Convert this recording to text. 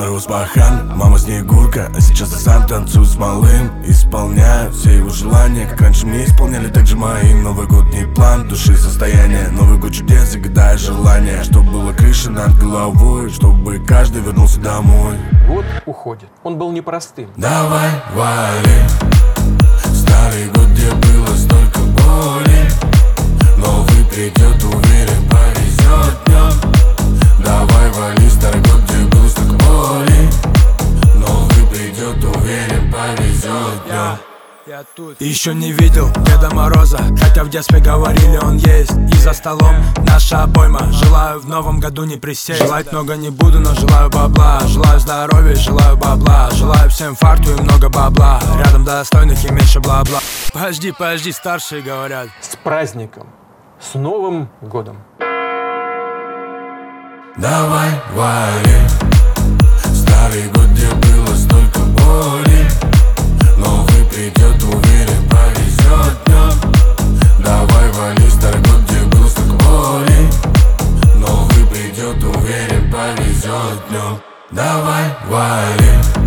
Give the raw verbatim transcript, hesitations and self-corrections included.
рос пахан, мама Снегурка, а сейчас я сам танцую с малым. Исполняю все его желания, как раньше мне исполняли, так же мои. Новый год не план, души состояние, Новый год чудес, загадая желание, чтобы была крыша над головой, чтобы каждый вернулся домой. Год уходит, он был непростым. Давай, вали, старый год, где было столько боли. Новый придет, уверен, повезет днем. Давай, вали, старый год, где было столько боли. Новый придет, уверен, повезет днем. Я тут еще не видел Деда Мороза, хотя в детстве говорили, он есть. И за столом наша обойма. Желаю в новом году не присесть. Желать много не буду, но желаю бабла. Желаю здоровья, желаю бабла. Желаю всем фарту и много бабла. Рядом достойных и меньше бла-бла. Подожди, подожди, старшие говорят. С праздником, с Новым годом. Давай, вали, старый год, где было столько боли. Новый придет, уверен, повезет днем. Давай, вали, старый год, где было столько боли. Новый придет, уверен, повезет днем. Давай, вали.